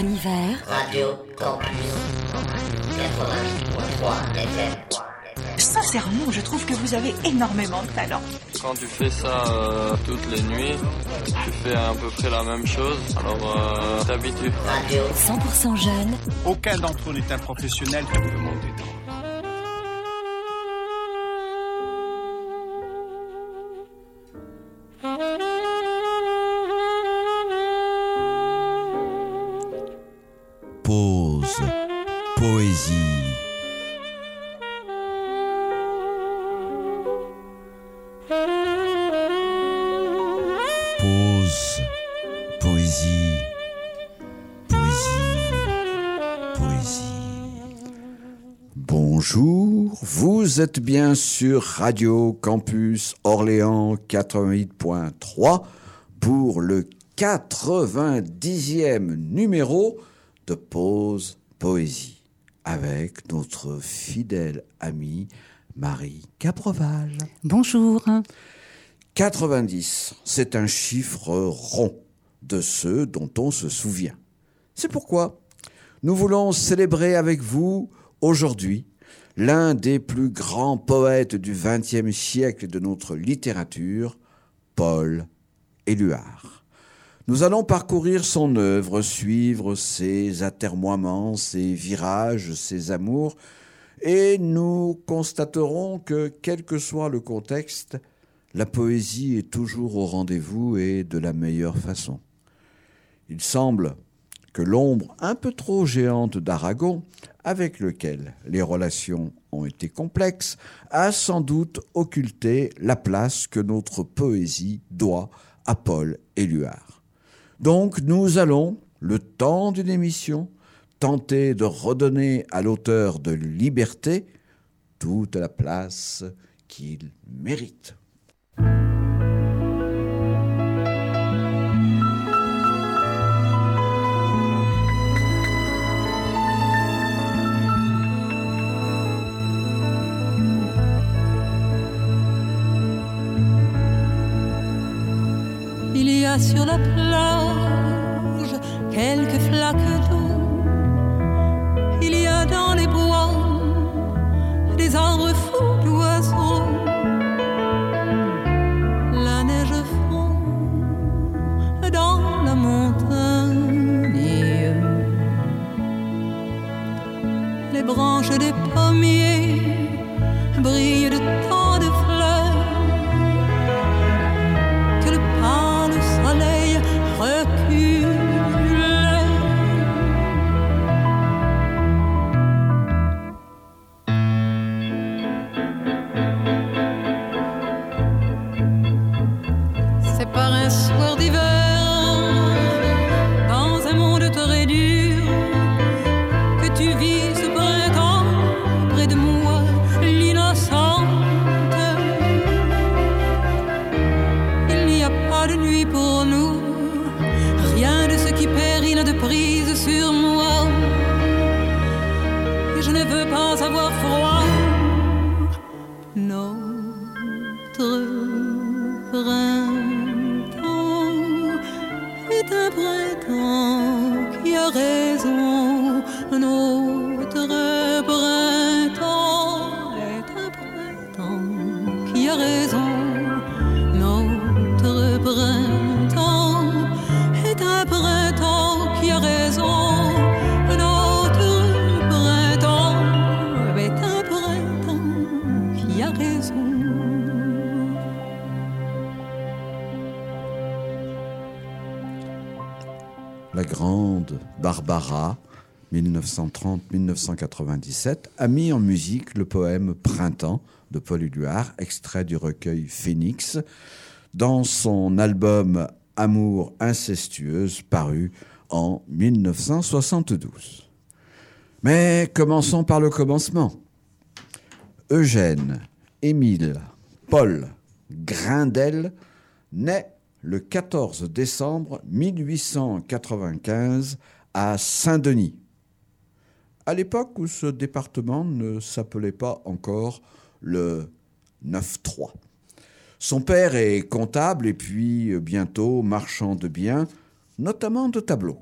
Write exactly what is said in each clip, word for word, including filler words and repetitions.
l'hiver. Radio Campus quatre-vingt-huit virgule trois F M. Sincèrement, je trouve que vous avez énormément de talent. Quand tu fais ça euh, toutes les nuits, tu fais à peu près la même chose, alors euh, t'habitues. Radio cent pour cent jeune. Aucun d'entre eux n'est un professionnel, tout le monde est drôle. Pause, poésie. Pause, poésie, poésie, poésie. Bonjour, vous êtes bien sur Radio Campus Orléans quatre-vingt-huit virgule trois pour le quatre-vingt-dixième numéro de Pause Poésie avec notre fidèle amie Marie Capreval. Bonjour. quatre-vingt-dix, c'est un chiffre rond de ceux dont on se souvient. C'est pourquoi nous voulons célébrer avec vous aujourd'hui l'un des plus grands poètes du vingtième siècle de notre littérature, Paul Éluard. Nous allons parcourir son œuvre, suivre ses atermoiements, ses virages, ses amours, et nous constaterons que, quel que soit le contexte, la poésie est toujours au rendez-vous et de la meilleure façon. Il semble que l'ombre un peu trop géante d'Aragon, avec lequel les relations ont été complexes, a sans doute occulté la place que notre poésie doit à Paul Éluard. Donc nous allons, le temps d'une émission, tenter de redonner à l'auteur de liberté toute la place qu'il mérite. Il y a sur la plage quelques flaques d'eau. Il y a dans les bois des arbres fous d'oiseaux. La neige fond dans la montagne. Les branches des pommiers brillent de tant de fleurs que le pâle soleil recule. C'est par un soir d'hiver, dans un monde très dur, que tu vis ce printemps près de moi, l'innocente. Il n'y a pas de nuit pour nous, rien de ce qui périt n'a de prise sur moi. Et je ne veux pas avoir froid. Notre printemps est un printemps qui a raison. Notre printemps est un printemps qui a raison. Notre printemps est un printemps qui a raison. Notre printemps est un printemps qui a raison. La grande Barbara, dix-neuf cent trente à dix-neuf cent quatre-vingt-dix-sept, a mis en musique le poème « Printemps » de Paul Éluard, extrait du recueil Phénix, dans son album « Amour incestueuse » paru en dix-neuf cent soixante-douze. Mais commençons par le commencement. Eugène Émile Paul Grindel naît le quatorze décembre mille huit cent quatre-vingt-quinze à Saint-Denis, à l'époque où ce département ne s'appelait pas encore le neuf trois. Son père est comptable et puis bientôt marchand de biens, notamment de tableaux.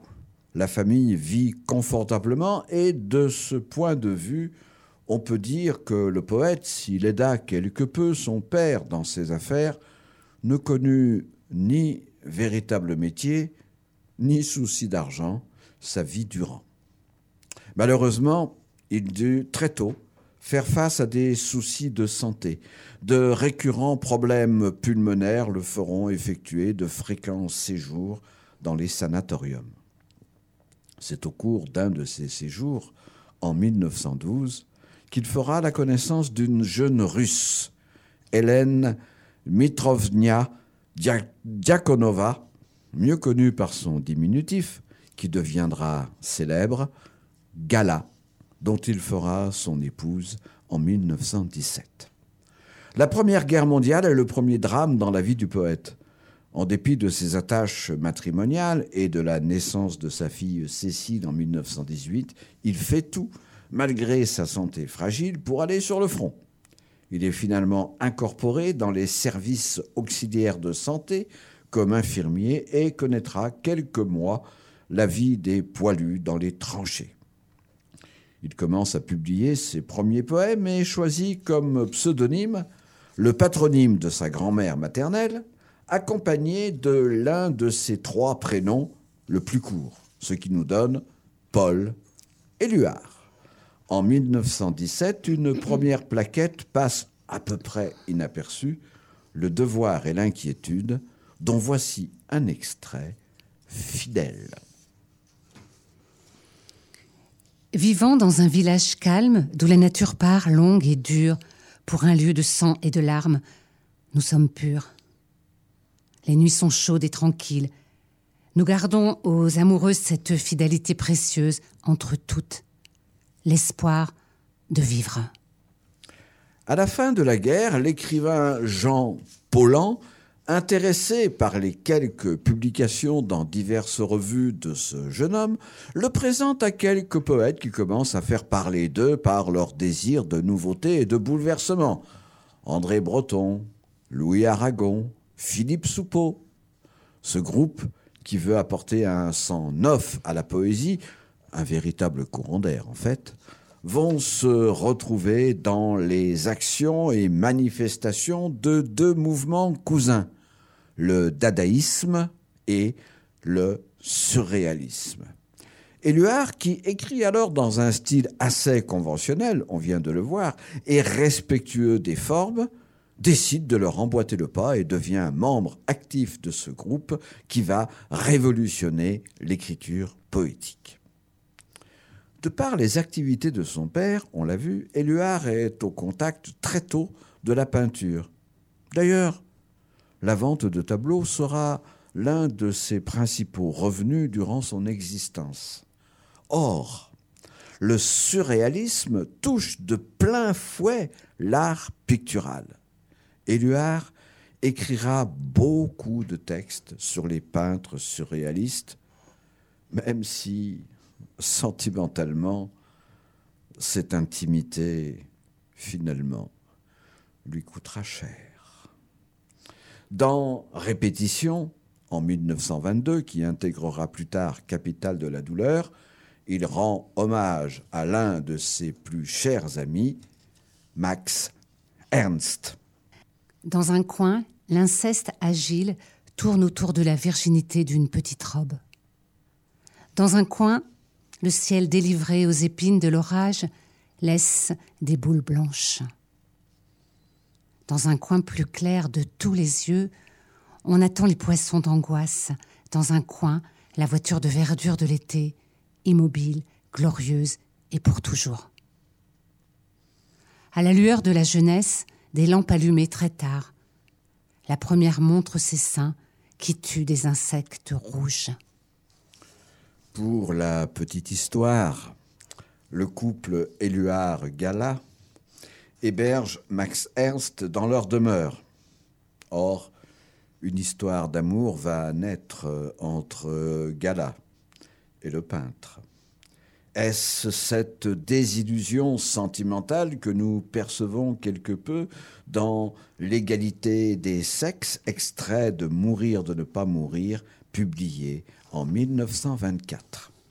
la famille vit confortablement et de ce point de vue, on peut dire que le poète, s'il aida quelque peu son père dans ses affaires, ne connut ni véritable métier, ni souci d'argent sa vie durant. Malheureusement, il dut très tôt faire face à des soucis de santé. De récurrents problèmes pulmonaires le feront effectuer de fréquents séjours dans les sanatoriums. C'est au cours d'un de ces séjours, en mille neuf cent douze, qu'il fera la connaissance d'une jeune Russe, Hélène Mitrovna Diakonova, mieux connue par son diminutif, qui deviendra célèbre, Gala, dont il fera son épouse en mille neuf cent dix-sept. La Première Guerre mondiale est le premier drame dans la vie du poète. En dépit de ses attaches matrimoniales et de la naissance de sa fille Cécile en mille neuf cent dix-huit, il fait tout, malgré sa santé fragile, pour aller sur le front. Il est finalement incorporé dans les services auxiliaires de santé comme infirmier et connaîtra quelques mois la vie des poilus dans les tranchées. Il commence à publier ses premiers poèmes et choisit comme pseudonyme le patronyme de sa grand-mère maternelle, accompagné de l'un de ses trois prénoms le plus court, ce qui nous donne Paul Éluard. En mille neuf cent dix-sept, une première plaquette passe à peu près inaperçue, Le devoir et l'inquiétude, dont voici un extrait fidèle. Vivant dans un village calme, d'où la nature part longue et dure, pour un lieu de sang et de larmes, nous sommes purs. Les nuits sont chaudes et tranquilles. Nous gardons aux amoureuses cette fidélité précieuse entre toutes, l'espoir de vivre. À la fin de la guerre, l'écrivain Jean Paulhan, intéressé par les quelques publications dans diverses revues de ce jeune homme, le présente à quelques poètes qui commencent à faire parler d'eux par leur désir de nouveauté et de bouleversement. André Breton, Louis Aragon, Philippe Soupeau. Ce groupe, qui veut apporter un sang neuf à la poésie, un véritable courant d'air en fait, vont se retrouver dans les actions et manifestations de deux mouvements cousins, le dadaïsme et le surréalisme. Éluard, qui écrit alors dans un style assez conventionnel, on vient de le voir, et respectueux des formes, décide de leur emboîter le pas et devient membre actif de ce groupe qui va révolutionner l'écriture poétique. De par les activités de son père, on l'a vu, Éluard est au contact très tôt de la peinture. D'ailleurs, la vente de tableaux sera l'un de ses principaux revenus durant son existence. Or, le surréalisme touche de plein fouet l'art pictural. Éluard écrira beaucoup de textes sur les peintres surréalistes, même si, sentimentalement, cette intimité, finalement, lui coûtera cher. Dans Répétition, en mille neuf cent vingt-deux, qui intégrera plus tard Capitale de la douleur, il rend hommage à l'un de ses plus chers amis, Max Ernst. Dans un coin, l'inceste agile tourne autour de la virginité d'une petite robe. Dans un coin, le ciel délivré aux épines de l'orage laisse des boules blanches. Dans un coin plus clair de tous les yeux, on attend les poissons d'angoisse. Dans un coin, la voiture de verdure de l'été, immobile, glorieuse et pour toujours. À la lueur de la jeunesse, des lampes allumées très tard. La première montre ses seins qui tuent des insectes rouges. Pour la petite histoire, le couple Éluard-Gala héberge Max Ernst dans leur demeure. Or, une histoire d'amour va naître entre Gala et le peintre. Est-ce cette désillusion sentimentale que nous percevons quelque peu dans L'égalité des sexes, extrait de Mourir de ne pas mourir, publié en mille neuf cent vingt-quatre.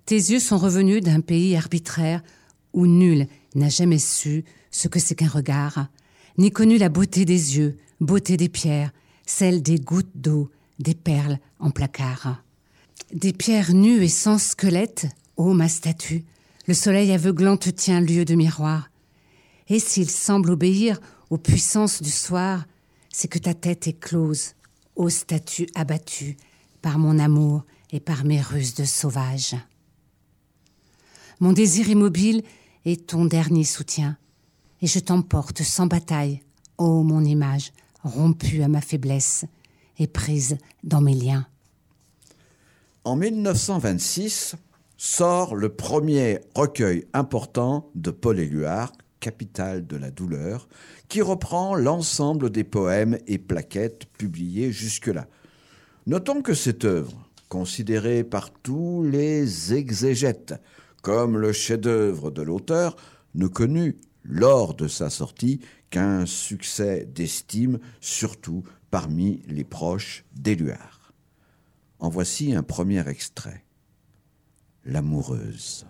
Tes yeux sont revenus d'un pays arbitraire où nul n'a jamais su ce que c'est qu'un regard, ni connu la beauté des yeux, beauté des pierres, celle des gouttes d'eau, des perles en placard. Des pierres nues et sans squelette, ô ma statue, le soleil aveuglant te tient lieu de miroir. Et s'il semble obéir aux puissances du soir, c'est que ta tête est close, ô statue abattue, par mon amour et par mes ruses de sauvage. Mon désir immobile est ton dernier soutien, et je t'emporte sans bataille, ô mon image, rompue à ma faiblesse et prise dans mes liens. En mille neuf cent vingt-six sort le premier recueil important de Paul Éluard, Capitale de la douleur, qui reprend l'ensemble des poèmes et plaquettes publiés jusque-là. Notons que cette œuvre, considérée par tous les exégètes comme le chef-d'œuvre de l'auteur, ne connut, lors de sa sortie, qu'un succès d'estime, surtout parmi les proches d'Éluard. En voici un premier extrait. L'amoureuse.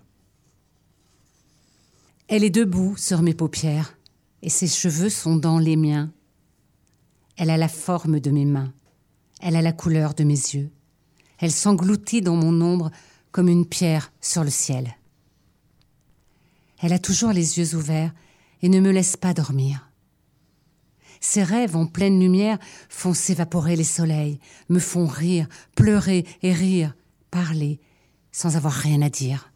Elle est debout sur mes paupières, et ses cheveux sont dans les miens. Elle a la forme de mes mains, elle a la couleur de mes yeux. Elle s'engloutit dans mon ombre comme une pierre sur le ciel. Elle a toujours les yeux ouverts et ne me laisse pas dormir. Ses rêves en pleine lumière font s'évaporer les soleils, me font rire, pleurer et rire, parler sans avoir rien à dire.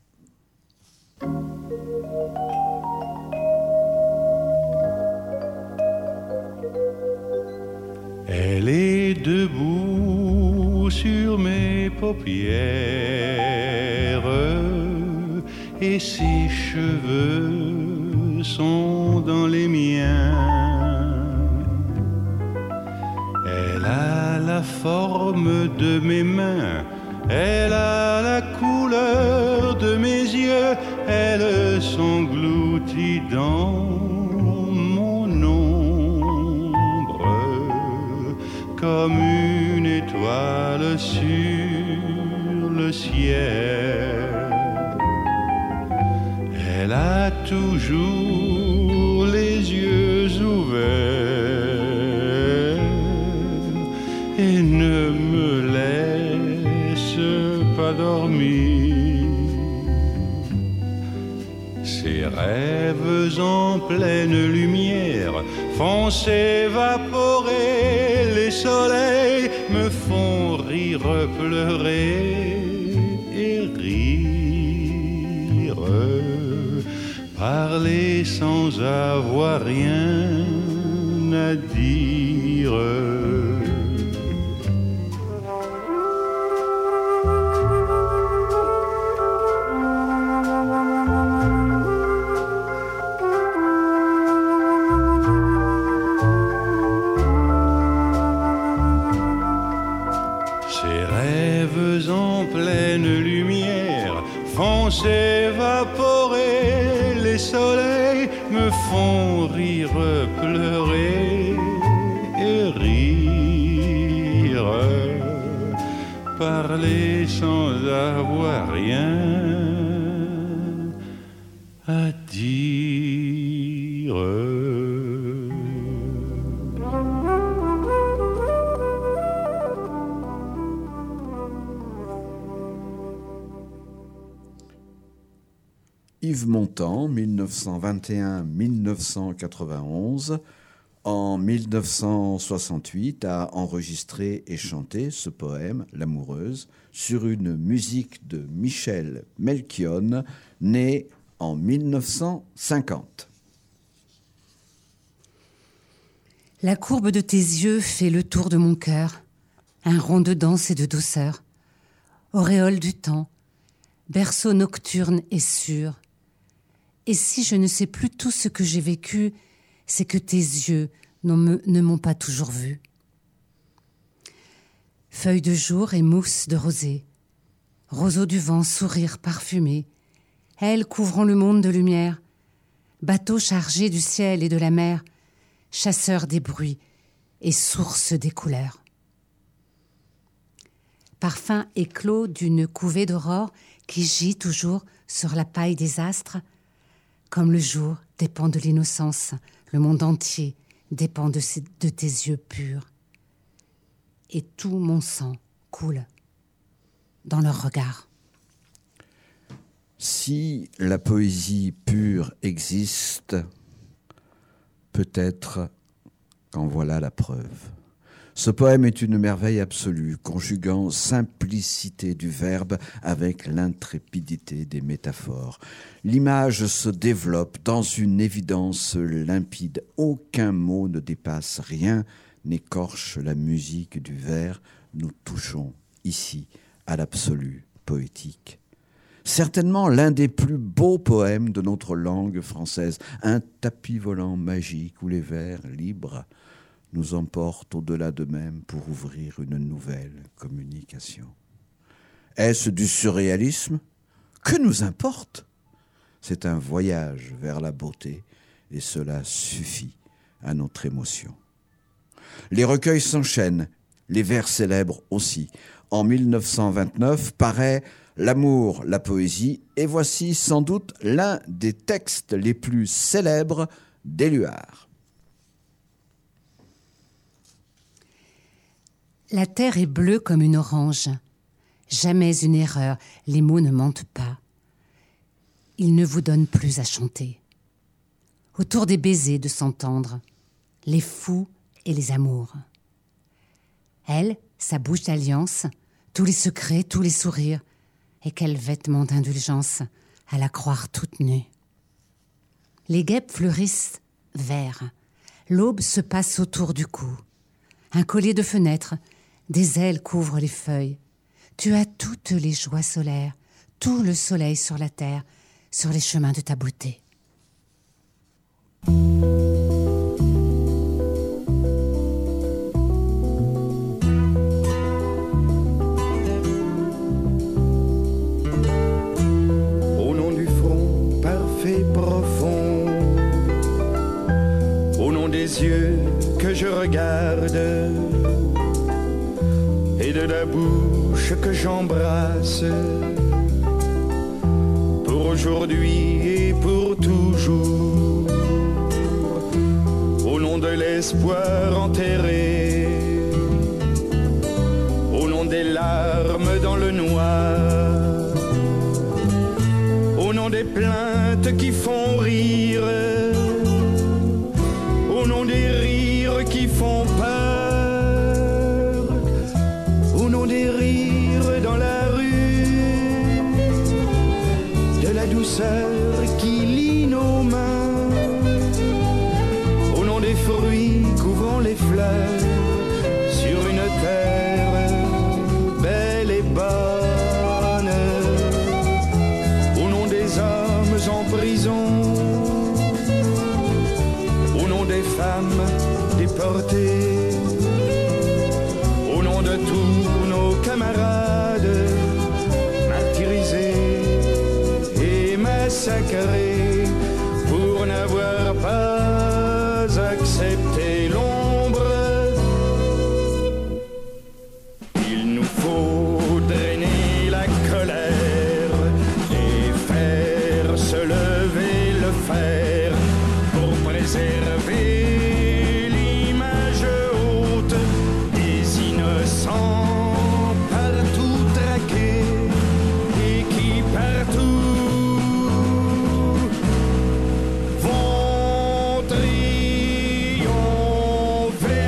Elle est debout sur mes paupières et ses cheveux sont dans les miens. Elle a la forme de mes mains, elle a la couleur de mes yeux, elle s'engloutit dans mon ombre comme une étoile sur le ciel. Elle a toujours les yeux ouverts et ne me laisse pas dormir. Ses rêves en pleine lumière font s'évaporer les soleils, me font rire, pleurer et rire, parler sans avoir rien à dire. Font s'évaporer les soleils, me font rire, pleurer et rire, parler sans avoir rien à dire. Yves Montand, mille neuf cent vingt et un à mille neuf cent quatre-vingt-onze, en mille neuf cent soixante-huit, a enregistré et chanté ce poème, L'amoureuse, sur une musique de Michel Melchione, né en mille neuf cent cinquante. La courbe de tes yeux fait le tour de mon cœur, un rond de danse et de douceur, auréole du temps, berceau nocturne et sûr. Et si je ne sais plus tout ce que j'ai vécu, c'est que tes yeux me, ne m'ont pas toujours vu. Feuilles de jour et mousse de rosée, roseau du vent, sourire parfumé, elle couvrant le monde de lumière, bateau chargé du ciel et de la mer, chasseur des bruits et source des couleurs. Parfum éclos d'une couvée d'aurore qui gît toujours sur la paille des astres. Comme le jour dépend de l'innocence, le monde entier dépend de, ces, de tes yeux purs. Et tout mon sang coule dans leur regard. Si la poésie pure existe, peut-être qu'en voilà la preuve. Ce poème est une merveille absolue, conjuguant simplicité du verbe avec l'intrépidité des métaphores. L'image se développe dans une évidence limpide. Aucun mot ne dépasse, rien n'écorche la musique du vers. Nous touchons ici à l'absolu poétique. Certainement l'un des plus beaux poèmes de notre langue française, un tapis volant magique où les vers libres nous emportent au-delà d'eux-mêmes pour ouvrir une nouvelle communication. Est-ce du surréalisme ? Que nous importe ? C'est un voyage vers la beauté et cela suffit à notre émotion. Les recueils s'enchaînent, les vers célèbres aussi. En mille neuf cent vingt-neuf paraît L'amour, la poésie, et voici sans doute l'un des textes les plus célèbres d'Éluard. La terre est bleue comme une orange. Jamais une erreur, les mots ne mentent pas. Ils ne vous donnent plus à chanter. Autour des baisers de s'entendre, les fous et les amours. Elle, sa bouche d'alliance, tous les secrets, tous les sourires, et quel vêtement d'indulgence à la croire toute nue. Les guêpes fleurissent verts, l'aube se passe autour du cou. Un collier de fenêtres, des ailes couvrent les feuilles. Tu as toutes les joies solaires, tout le soleil sur la terre, sur les chemins de ta beauté. Au nom du front parfait profond, au nom des yeux que je regarde, et de la bouche que j'embrasse, pour aujourd'hui et pour toujours, au nom de l'espoir enterré, au nom des larmes dans le noir, au nom des plaintes qui font rire, au nom des rires qui font peur, au nom des rires dans la rue, de la douceur qui lie nos mains, au nom des fruits couvrant les fleurs, sur une terre belle et bonne, au nom des hommes en prison, au nom des femmes déportées, au nom de tous nos camarades martyrisés et massacrés pour n'avoir pas accepté l'ombre. Il nous faut drainer la colère et faire se lever le fer pour préserver l'image haute des innocents partout traqués et qui partout vont triompher.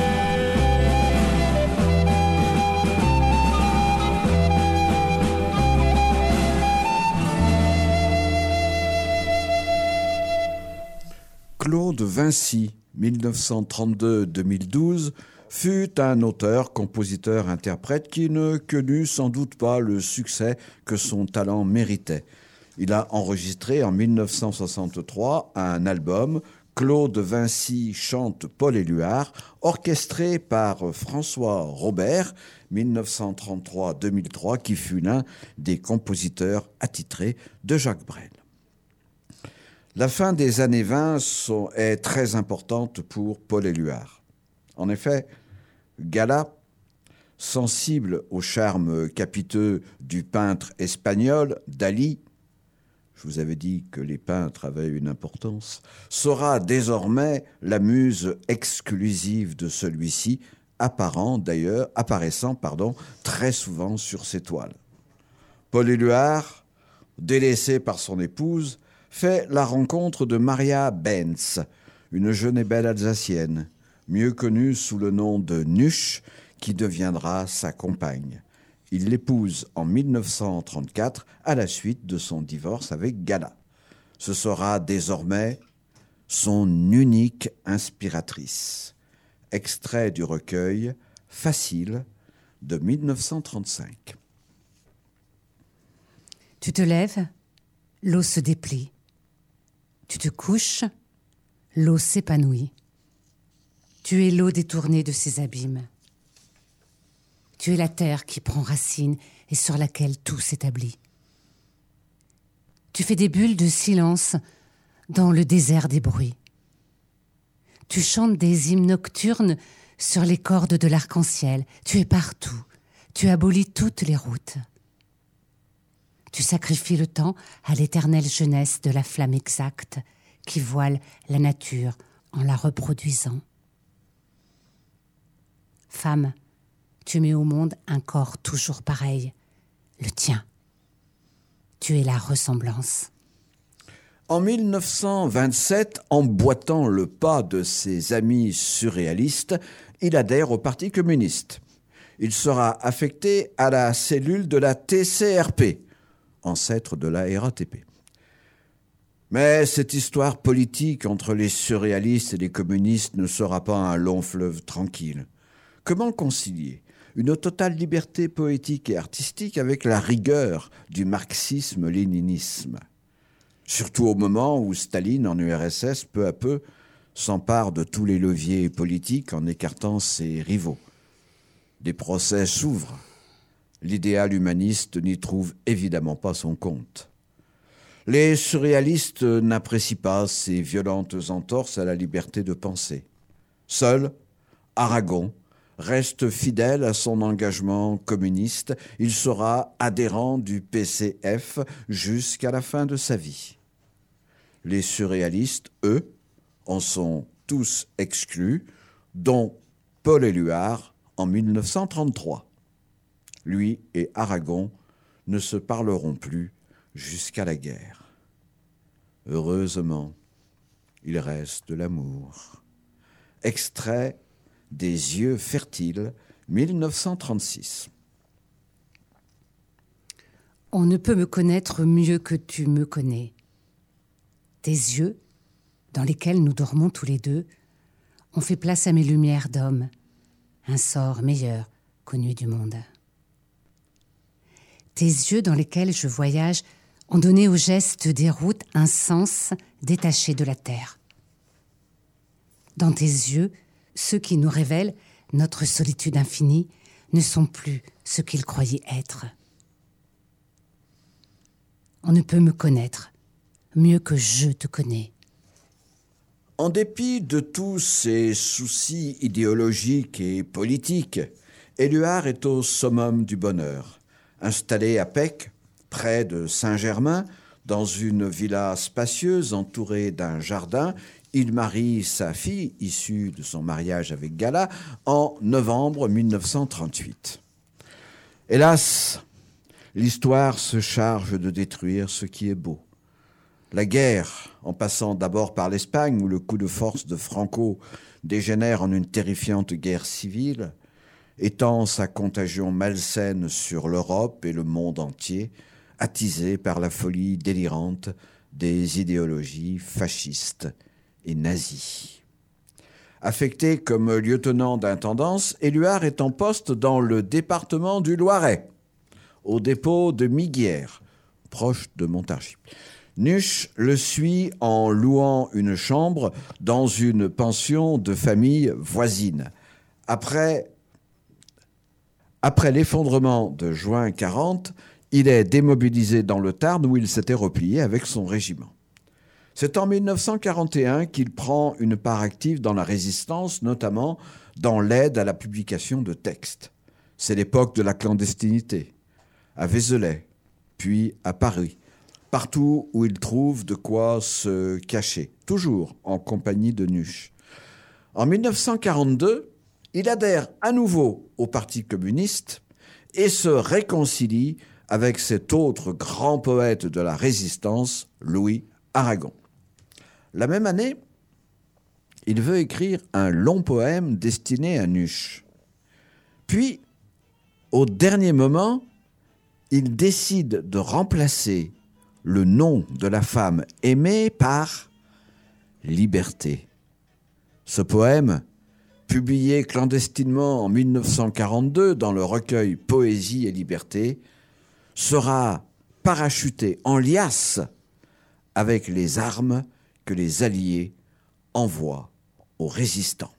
Claude Vinci, mille neuf cent trente-deux à deux mille douze, fut un auteur, compositeur, interprète qui ne connut sans doute pas le succès que son talent méritait. Il a enregistré en mille neuf cent soixante-trois un album, Claude Vinci chante Paul Éluard, orchestré par François Robert, mille neuf cent trente-trois à deux mille trois, qui fut l'un des compositeurs attitrés de Jacques Brel. La fin des années vingt sont, est très importante pour Paul Éluard. En effet, Gala sensible au charme capiteux du peintre espagnol Dali, je vous avais dit que les peintres avaient une importance, sera désormais la muse exclusive de celui-ci, apparent d'ailleurs, apparaissant pardon, très souvent sur ses toiles. Paul Éluard, délaissé par son épouse, fait la rencontre de Maria Benz, une jeune et belle Alsacienne, mieux connue sous le nom de Nuche, qui deviendra sa compagne. Il l'épouse en mille neuf cent trente-quatre à la suite de son divorce avec Gala. Ce sera désormais son unique inspiratrice. Extrait du recueil « Facile » de mille neuf cent trente-cinq. Tu te lèves, l'eau se déplie. Tu te couches, l'eau s'épanouit. Tu es l'eau détournée de ses abîmes. Tu es la terre qui prend racine et sur laquelle tout s'établit. Tu fais des bulles de silence dans le désert des bruits. Tu chantes des hymnes nocturnes sur les cordes de l'arc-en-ciel. Tu es partout. Tu abolis toutes les routes. Tu sacrifies le temps à l'éternelle jeunesse de la flamme exacte qui voile la nature en la reproduisant. Femme, tu mets au monde un corps toujours pareil, le tien. Tu es la ressemblance. En mille neuf cent vingt-sept, emboîtant le pas de ses amis surréalistes, il adhère au Parti communiste. Il sera affecté à la cellule de la T C R P, ancêtre de la R A T P. Mais cette histoire politique entre les surréalistes et les communistes ne sera pas un long fleuve tranquille. Comment concilier une totale liberté poétique et artistique avec la rigueur du marxisme-léninisme? Surtout au moment où Staline, en U R S S, peu à peu, s'empare de tous les leviers politiques en écartant ses rivaux. Des procès s'ouvrent. L'idéal humaniste n'y trouve évidemment pas son compte. Les surréalistes n'apprécient pas ces violentes entorses à la liberté de penser. Seul, Aragon reste fidèle à son engagement communiste. Il sera adhérent du P C F jusqu'à la fin de sa vie. Les surréalistes, eux, en sont tous exclus, dont Paul Éluard en mille neuf cent trente-trois. Lui et Aragon ne se parleront plus jusqu'à la guerre. Heureusement, il reste de l'amour. Extrait des Yeux fertiles, mille neuf cent trente-six. On ne peut me connaître mieux que tu me connais. Tes yeux, dans lesquels nous dormons tous les deux, ont fait place à mes lumières d'homme, un sort meilleur qu'aux nuits du monde. Tes yeux dans lesquels je voyage ont donné aux gestes des routes un sens détaché de la terre. Dans tes yeux, ceux qui nous révèlent notre solitude infinie ne sont plus ce qu'ils croyaient être. On ne peut me connaître mieux que je te connais. En dépit de tous ses soucis idéologiques et politiques, Éluard est au summum du bonheur. Installé à Pecq, près de Saint-Germain, dans une villa spacieuse entourée d'un jardin, il marie sa fille, issue de son mariage avec Gala, en novembre mille neuf cent trente-huit. Hélas, l'histoire se charge de détruire ce qui est beau. La guerre, en passant d'abord par l'Espagne, où le coup de force de Franco dégénère en une terrifiante guerre civile, étend sa contagion malsaine sur l'Europe et le monde entier, attisé par la folie délirante des idéologies fascistes et nazies. Affecté comme lieutenant d'intendance, Éluard est en poste dans le département du Loiret, au dépôt de Miguières, proche de Montargis. Nuche le suit en louant une chambre dans une pension de famille voisine. Après, après l'effondrement de juin quarante, il est démobilisé dans le Tarn où il s'était replié avec son régiment. C'est en mille neuf cent quarante et un qu'il prend une part active dans la résistance, notamment dans l'aide à la publication de textes. C'est l'époque de la clandestinité, à Vézelay, puis à Paris, partout où il trouve de quoi se cacher, toujours en compagnie de Nuche. En mille neuf cent quarante-deux, il adhère à nouveau au Parti communiste et se réconcilie avec cet autre grand poète de la Résistance, Louis Aragon. La même année, il veut écrire un long poème destiné à Nuche. Puis, au dernier moment, il décide de remplacer le nom de la femme aimée par Liberté. Ce poème, publié clandestinement en mille neuf cent quarante-deux dans le recueil Poésie et Liberté, sera parachuté en liasse avec les armes que les Alliés envoient aux résistants.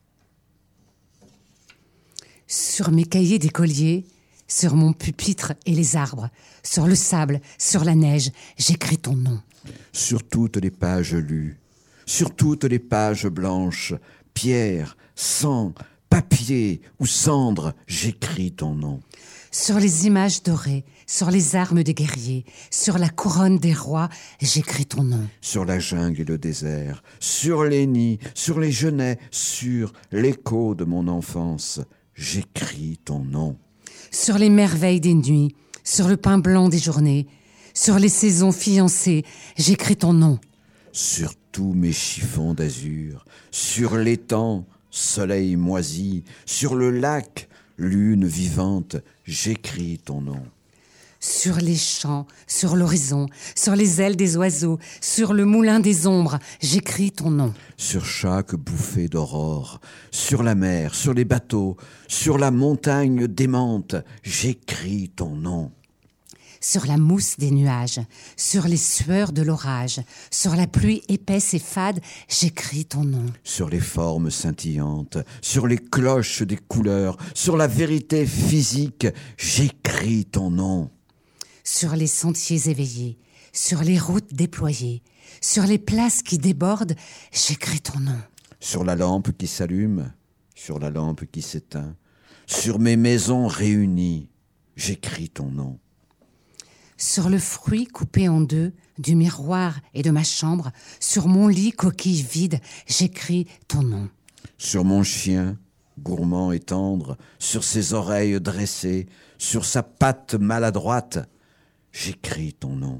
Sur mes cahiers d'écolier, sur mon pupitre et les arbres, sur le sable, sur la neige, j'écris ton nom. Sur toutes les pages lues, sur toutes les pages blanches, pierre, sang, papier ou cendre, j'écris ton nom. Sur les images dorées, sur les armes des guerriers, sur la couronne des rois, j'écris ton nom. Sur la jungle et le désert, sur les nids, sur les genêts, sur l'écho de mon enfance, j'écris ton nom. Sur les merveilles des nuits, sur le pain blanc des journées, sur les saisons fiancées, j'écris ton nom. Sur tous mes chiffons d'azur, sur l'étang, soleil moisi, sur le lac, lune vivante, j'écris ton nom. Sur les champs, sur l'horizon, sur les ailes des oiseaux, sur le moulin des ombres, j'écris ton nom. Sur chaque bouffée d'aurore, sur la mer, sur les bateaux, sur la montagne démente, j'écris ton nom. Sur la mousse des nuages, sur les sueurs de l'orage, sur la pluie épaisse et fade, j'écris ton nom. Sur les formes scintillantes, sur les cloches des couleurs, sur la vérité physique, j'écris ton nom. Sur les sentiers éveillés, sur les routes déployées, sur les places qui débordent, j'écris ton nom. Sur la lampe qui s'allume, sur la lampe qui s'éteint, sur mes maisons réunies, j'écris ton nom. Sur le fruit coupé en deux du miroir et de ma chambre, sur mon lit coquille vide, j'écris ton nom. Sur mon chien, gourmand et tendre, sur ses oreilles dressées, sur sa patte maladroite, j'écris ton nom.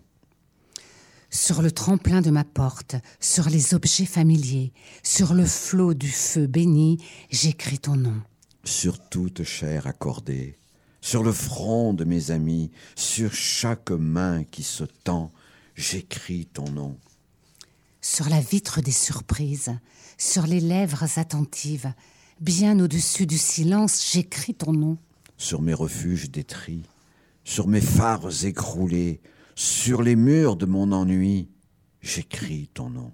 Sur le tremplin de ma porte, sur les objets familiers, sur le flot du feu béni, j'écris ton nom. Sur toute chair accordée, sur le front de mes amis, sur chaque main qui se tend, j'écris ton nom. Sur la vitre des surprises, sur les lèvres attentives, bien au-dessus du silence, j'écris ton nom. Sur mes refuges détruits, sur mes phares écroulés, sur les murs de mon ennui, j'écris ton nom.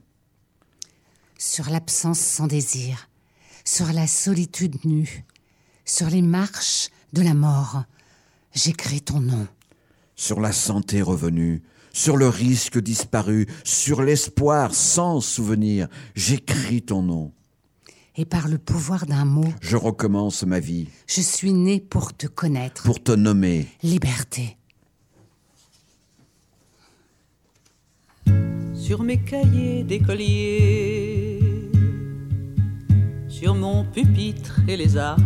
Sur l'absence sans désir, sur la solitude nue, sur les marches de la mort, j'écris ton nom. Sur la santé revenue, sur le risque disparu, sur l'espoir sans souvenir, j'écris ton nom. Et par le pouvoir d'un mot, je recommence ma vie. Je suis né pour te connaître. Pour te nommer. Liberté. Sur mes cahiers d'écolier, sur mon pupitre et les arbres,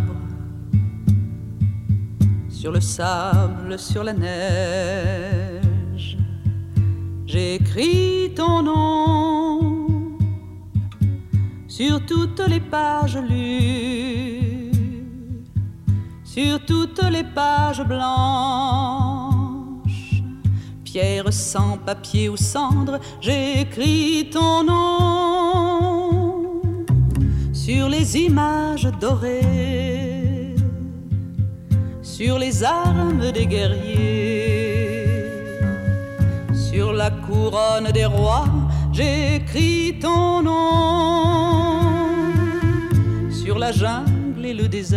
sur le sable, sur la neige, j'écris ton nom. Sur toutes les pages lues, sur toutes les pages blanches, pierre, sang, papier ou cendre, j'écris ton nom. Sur les images dorées, sur les armes des guerriers, sur la couronne des rois, j'écris ton nom. Sur la jungle et le désert,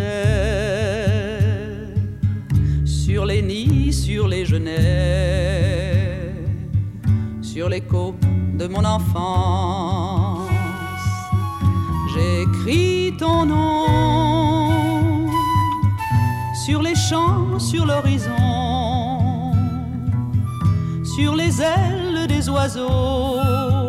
sur les nids, sur les genêts, sur l'écho de mon enfance, j'écris ton nom. sur les champs, sur l'horizon, sur les ailes des oiseaux,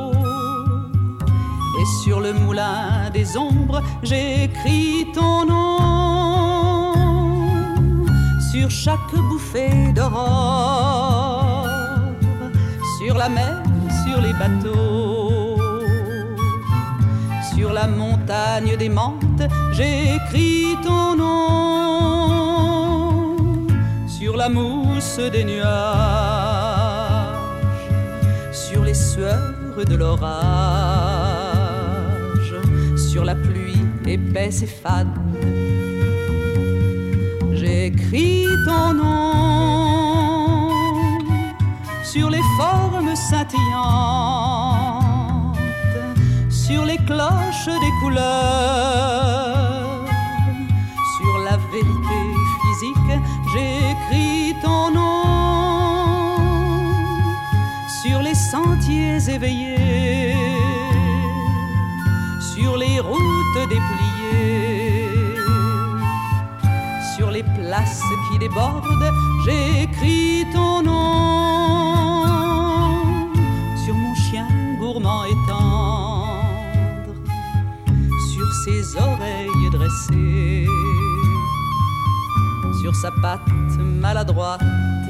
et sur le moulin des ombres, j'écris ton nom, sur chaque bouffée d'aurore, sur la mer, sur les bateaux, sur la montagne des menthes, j'écris ton nom, sur la mousse des nuages, sur les sueurs de l'orage, sur la pluie épaisse et fade, j'écris ton nom, sur les formes scintillantes, sur les cloches des couleurs, sur la vérité physique, j'écris ton nom, sur les sentiers éveillés, sur les routes dépliées, sur les places qui débordent, j'écris ton nom, sur mon chien gourmand et tendre, sur ses oreilles dressées, sur sa patte maladroite,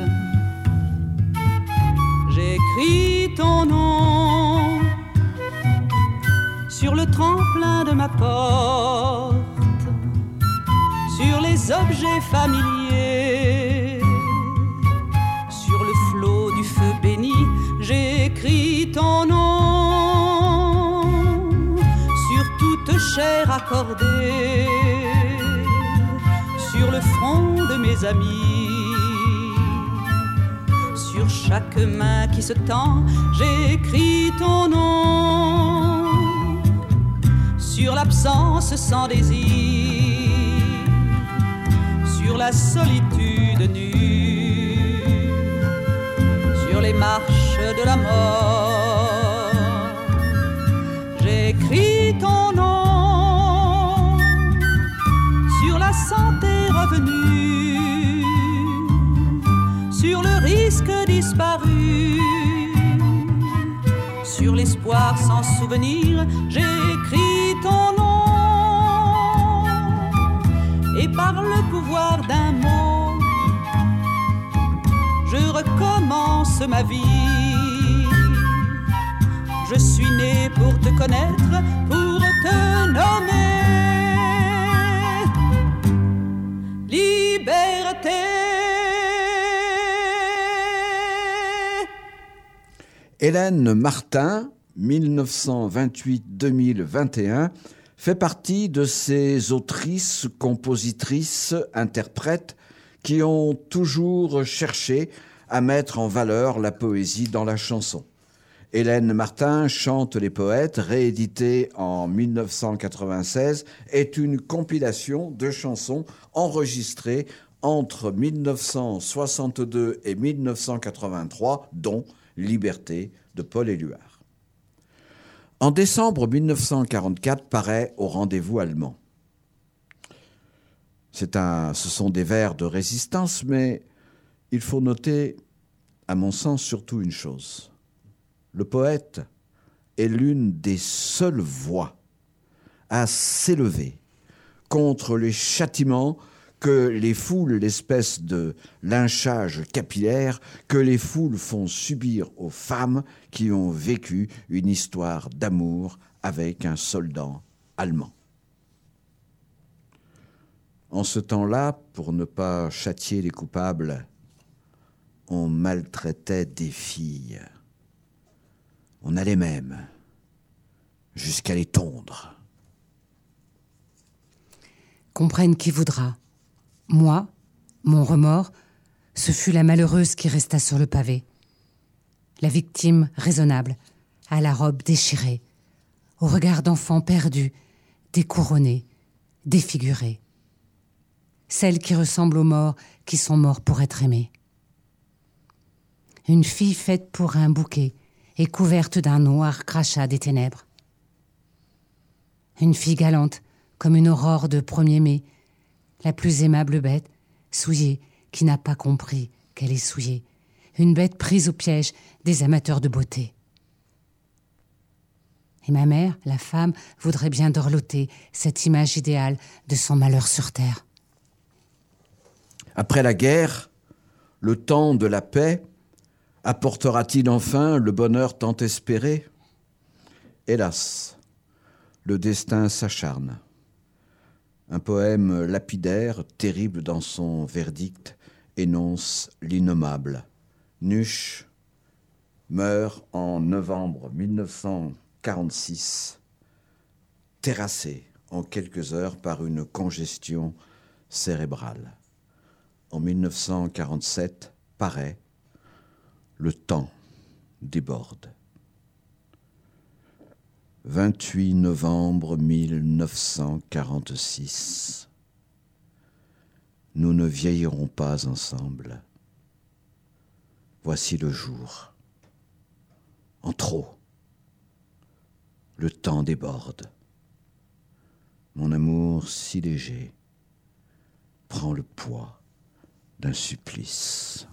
j'écris ton nom, sur le tremplin de ma porte, sur les objets familiers, sur le flot du feu béni, j'écris ton nom, sur toute chair accordée, sur le front de mes amis, sur chaque main qui se tend, j'écris ton nom, sur l'absence sans désir, sur la solitude nue, sur les marches de la mort, j'écris ton nom, sur la santé revenue, sur le risque disparu, sur l'espoir sans souvenir, j'écris ton nom. Et par le pouvoir d'un mot, je recommence ma vie. Je suis né pour te connaître, pour te nommer liberté. Hélène Martin, mille neuf cent vingt-huit à deux mille vingt et un, fait partie de ces autrices, compositrices, interprètes qui ont toujours cherché à mettre en valeur la poésie dans la chanson. Hélène Martin chante les poètes, rééditée en mille neuf cent quatre-vingt-seize, est une compilation de chansons enregistrées entre mille neuf cent soixante-deux et mille neuf cent quatre-vingt-trois, dont Liberté de Paul Éluard. En décembre mille neuf cent quarante-quatre paraît Au rendez-vous allemand. C'est un, ce sont des vers de résistance, mais il faut noter, à mon sens, surtout une chose. Le poète est l'une des seules voix à s'élever contre les châtiments que les foules, l'espèce de lynchage capillaire que les foules font subir aux femmes qui ont vécu une histoire d'amour avec un soldat allemand. En ce temps-là, pour ne pas châtier les coupables, on maltraitait des filles. On allait même jusqu'à les tondre. Comprenne qui voudra. Moi, mon remords, ce fut la malheureuse qui resta sur le pavé. La victime raisonnable, à la robe déchirée, au regard d'enfant perdu, découronné, défiguré. Celle qui ressemble aux morts qui sont morts pour être aimés. Une fille faite pour un bouquet et couverte d'un noir crachat des ténèbres. Une fille galante comme une aurore de premier mai, la plus aimable bête, souillée, qui n'a pas compris qu'elle est souillée, une bête prise au piège des amateurs de beauté. Et ma mère, la femme, voudrait bien dorloter cette image idéale de son malheur sur terre. Après la guerre, le temps de la paix apportera-t-il enfin le bonheur tant espéré ? Hélas, le destin s'acharne. Un poème lapidaire, terrible dans son verdict, énonce l'innommable. Nuche meurt en novembre mille neuf cent quarante-six, terrassé en quelques heures par une congestion cérébrale. En mille neuf cent quarante-sept, paraît Le temps déborde. vingt-huit novembre mille neuf cent quarante-six. Nous ne vieillirons pas ensemble. Voici le jour. En trop. Le temps déborde. Mon amour si léger prend le poids d'un supplice.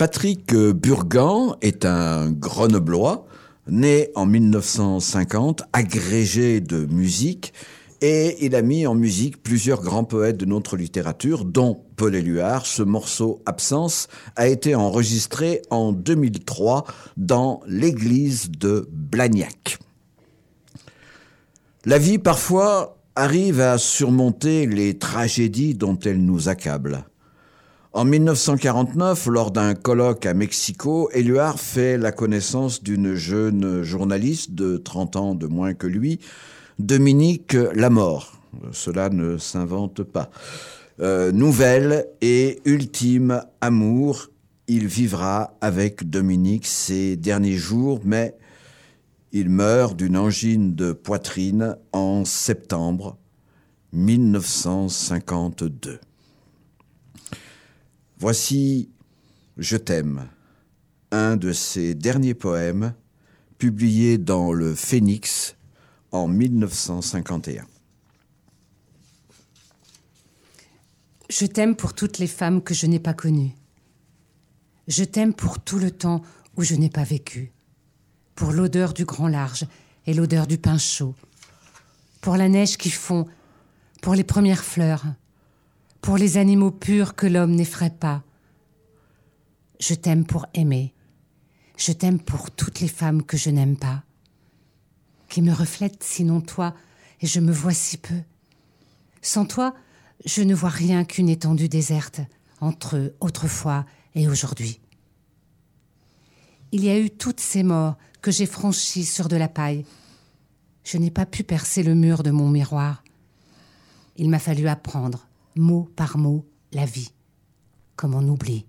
Patrick Burgan est un Grenoblois, né en mille neuf cent cinquante, agrégé de musique, et il a mis en musique plusieurs grands poètes de notre littérature, dont Paul Éluard. Ce morceau « Absence » a été enregistré en deux mille trois dans l'église de Blagnac. La vie, parfois, arrive à surmonter les tragédies dont elle nous accable. En mille neuf cent quarante-neuf, lors d'un colloque à Mexico, Éluard fait la connaissance d'une jeune journaliste de trente ans de moins que lui, Dominique Lamort. Cela ne s'invente pas. Euh, nouvelle et ultime amour, il vivra avec Dominique ses derniers jours, mais il meurt d'une angine de poitrine en septembre mille neuf cent cinquante-deux. Voici « Je t'aime », un de ses derniers poèmes, publié dans le Phénix en mille neuf cent cinquante et un. Je t'aime pour toutes les femmes que je n'ai pas connues. Je t'aime pour tout le temps où je n'ai pas vécu. Pour l'odeur du grand large et l'odeur du pain chaud. Pour la neige qui fond, pour les premières fleurs. Pour les animaux purs que l'homme n'effraie pas. Je t'aime pour aimer. Je t'aime pour toutes les femmes que je n'aime pas. Qui me reflètent sinon toi, et je me vois si peu. Sans toi, je ne vois rien qu'une étendue déserte entre autrefois et aujourd'hui. Il y a eu toutes ces morts que j'ai franchies sur de la paille. Je n'ai pas pu percer le mur de mon miroir. Il m'a fallu apprendre, mot par mot, la vie, comme on oublie.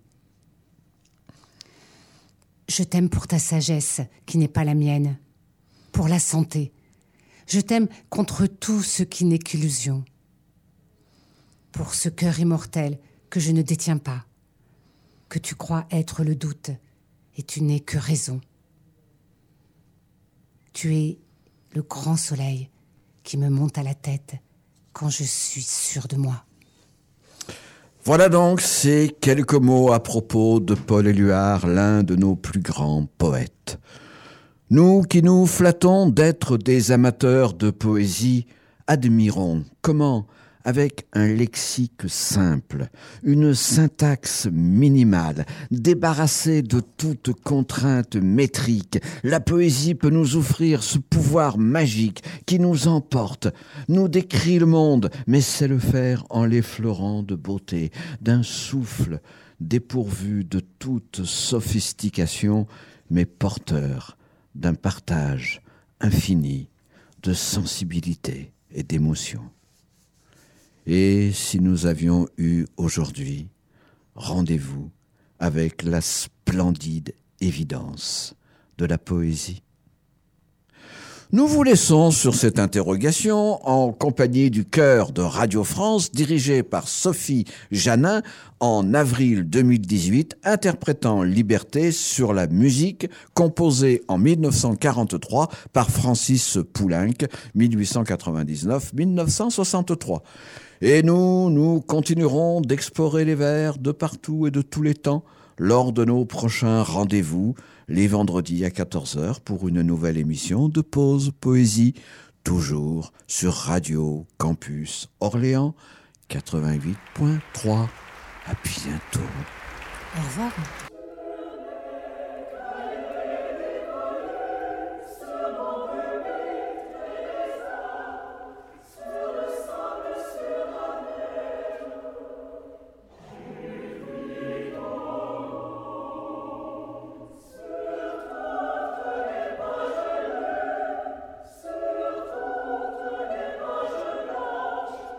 Je t'aime pour ta sagesse, qui n'est pas la mienne, pour la santé. Je t'aime contre tout ce qui n'est qu'illusion. Pour ce cœur immortel que je ne détiens pas, que tu crois être le doute, et tu n'es que raison. Tu es le grand soleil qui me monte à la tête quand je suis sûre de moi. Voilà donc ces quelques mots à propos de Paul Éluard, l'un de nos plus grands poètes. Nous qui nous flattons d'être des amateurs de poésie, admirons comment, avec un lexique simple, une syntaxe minimale, débarrassée de toute contrainte métrique, la poésie peut nous offrir ce pouvoir magique qui nous emporte, nous décrit le monde, mais sait le faire en l'effleurant de beauté, d'un souffle dépourvu de toute sophistication, mais porteur d'un partage infini de sensibilité et d'émotion. Et si nous avions eu aujourd'hui rendez-vous avec la splendide évidence de la poésie? Nous vous laissons sur cette interrogation en compagnie du chœur de Radio France dirigé par Sophie Janin en avril deux mille dix-huit, interprétant Liberté sur la musique composée en mille neuf cent quarante-trois par Francis Poulenc, mille huit cent quatre-vingt-dix-neuf à mille neuf cent soixante-trois. Et nous, nous continuerons d'explorer les vers de partout et de tous les temps lors de nos prochains rendez-vous, les vendredis à quatorze heures, pour une nouvelle émission de Pause Poésie, toujours sur Radio Campus Orléans quatre-vingt-huit point trois. À bientôt. Au revoir.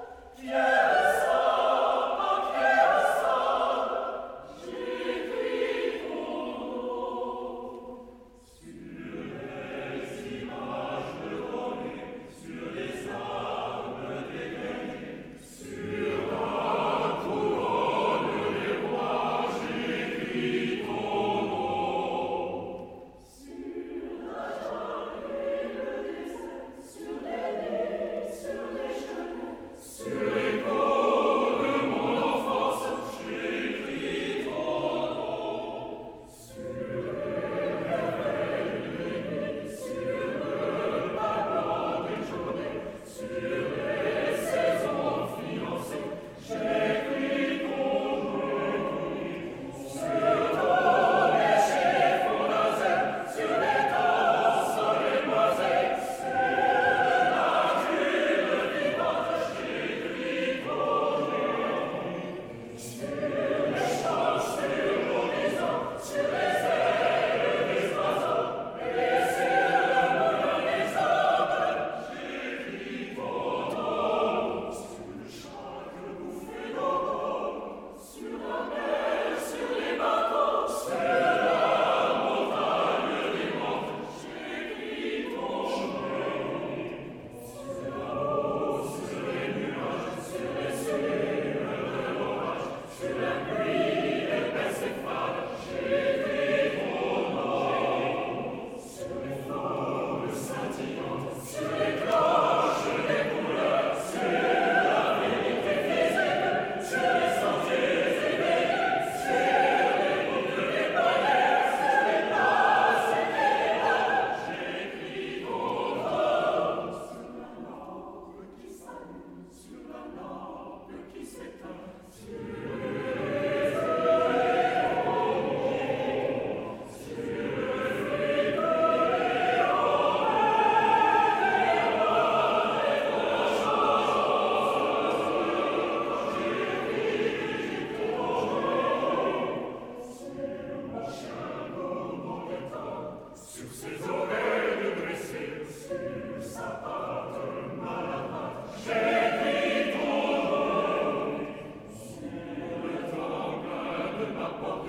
J'écris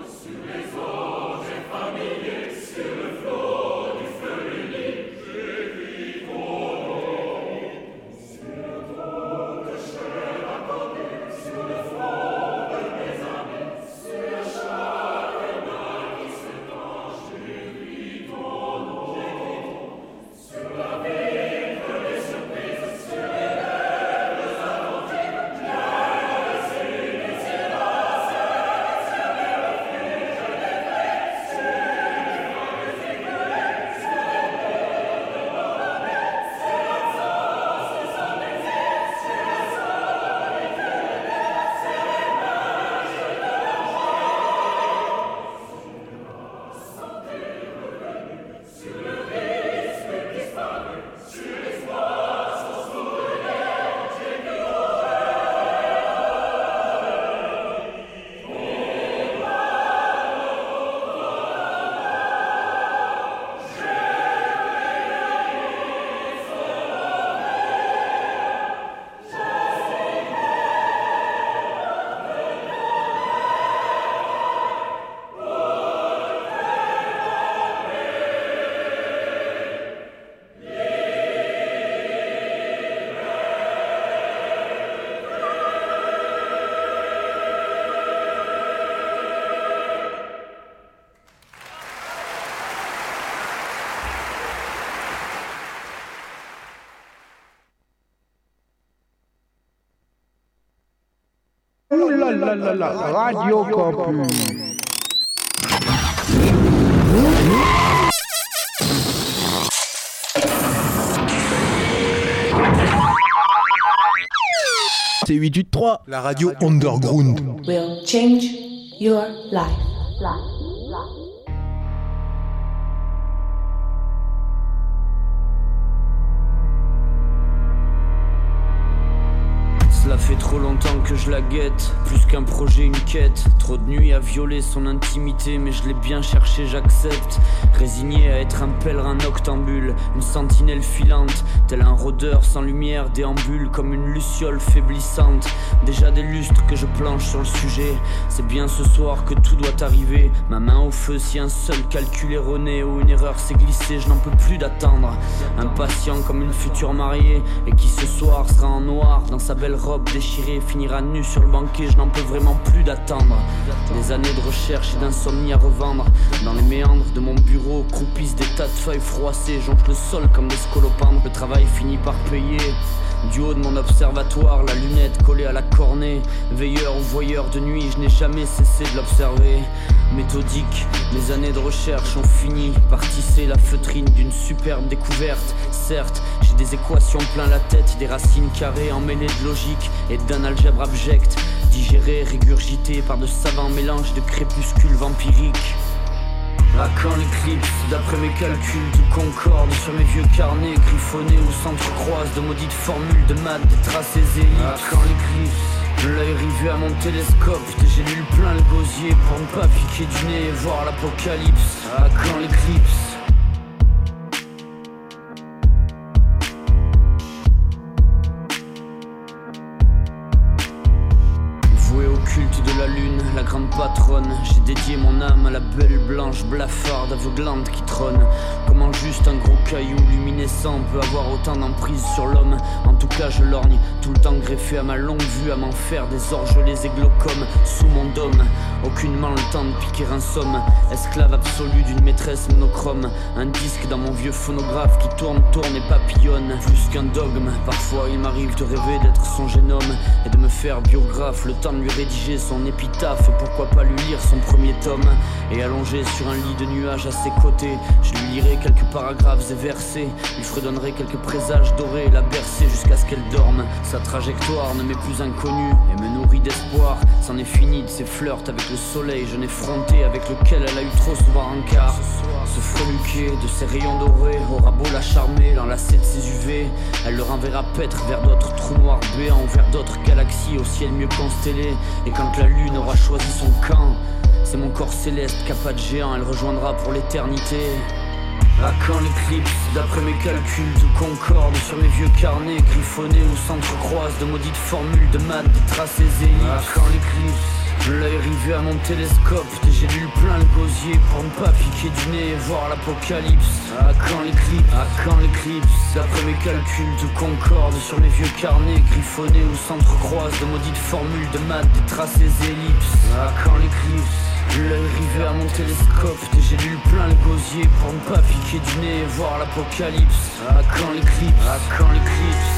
Ouh là là là là, Radio Campus. C'est huit huit trois, la radio underground. Will change your life. life. Cela fait trop longtemps que je la guette, plus qu'un projet, une quête. Trop de nuits à violer son intimité, mais je l'ai bien cherché, j'accepte. Résigné à être un pèlerin noctambule, une sentinelle filante, tel un rôdeur sans lumière, déambule comme une luciole faiblissante. Déjà des lustres que je planche sur le sujet, c'est bien ce soir que tout doit arriver. Ma main au feu si un seul calcul erroné ou une erreur s'est glissée, je n'en peux plus d'attendre. Impatient comme une future mariée, et qui ce soir sera en noir dans sa belle robe déchirée, finira nue sur le banquet, je n'en peux vraiment plus d'attendre. Des années de recherche et d'insomnie à revendre. Dans les méandres de mon bureau croupissent des tas de feuilles froissées, jonchent le sol comme des scolopendres. Le travail finit par payer. Du haut de mon observatoire, la lunette collée à la cornée. Veilleur ou voyeur de nuit, je n'ai jamais cessé de l'observer. Méthodique, mes années de recherche ont fini par tisser la feutrine d'une superbe découverte. Certes, j'ai des équations plein la tête, des racines carrées emmêlées de logique et d'un algèbre abject, digérées, régurgitées par de savants mélanges de crépuscules vampiriques. À quand l'éclipse, d'après mes calculs, tout concorde sur mes vieux carnets griffonnés où s'entrecroisent de maudites formules de maths, des tracés élites. À quand l'éclipse, l'œil rivé à mon télescope, des gélules plein le gosier pour ne pas piquer du nez et voir l'apocalypse. À quand l'éclipse? Culte de la lune, la grande patronne. J'ai dédié mon âme à la belle blanche blafarde aveuglante qui trône. Comment juste un gros caillou luminescent peut avoir autant d'emprise sur l'homme. En tout cas je lorgne, tout le temps greffé à ma longue vue, à m'en faire des orgelets et glaucomes sous mon dôme. Aucunement le temps de piquer un somme. Esclave absolu d'une maîtresse monochrome. Un disque dans mon vieux phonographe qui tourne, tourne et papillonne. Plus qu'un dogme, parfois il m'arrive de rêver d'être son génome et de me faire biographe, le temps de lui rédiger son épitaphe, et pourquoi pas lui lire son premier tome. Et allongé sur un lit de nuages à ses côtés, je lui lirai quelques paragraphes et versets, lui fredonnerai quelques présages dorés, la bercer jusqu'à ce qu'elle dorme. Sa trajectoire ne m'est plus inconnue et me nourrit d'espoir. C'en est fini de ses flirts avec le soleil, je n'ai fronté avec lequel elle a eu trop souvent un quart. Se freluquer de ses rayons dorés aura beau la charmer, l'enlacer de ses U V, elle le renverra paître vers d'autres trous noirs béants ou vers d'autres galaxies au ciel mieux constellé. Et quand la lune aura choisi son camp, c'est mon corps céleste qu'a pas de géant, elle rejoindra pour l'éternité. À quand l'éclipse, d'après mes calculs, tout concorde sur mes vieux carnets griffonnés où s'entrecroisent de maudites formules de maths, des tracés élites. À quand l'éclipse? L'œil rivé à mon télescope, des gélules plein le gosier pour ne pas piquer du nez et voir l'apocalypse. À quand l'éclipse, à quand l'éclipse? D'après mes calculs de concorde sur mes vieux carnets griffonnés où s'entrecroisent de maudites formules de maths, des tracés ellipses. À quand l'éclipse? L'œil rivé à mon télescope, des gélules plein le gosier pour ne pas piquer du nez et voir l'apocalypse. À quand l'éclipse, à quand l'éclipse?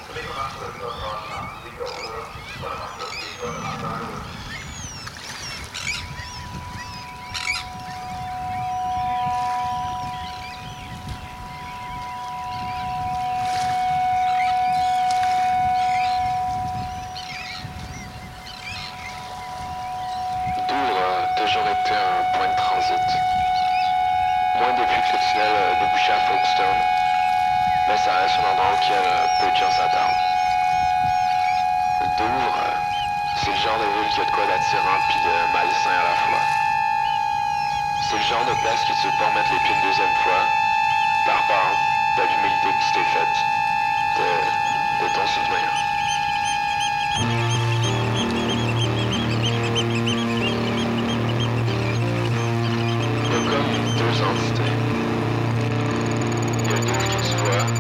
C'est le genre de place qui te fait pas remettre les pieds une deuxième fois, par peur de l'humilité que tu t'es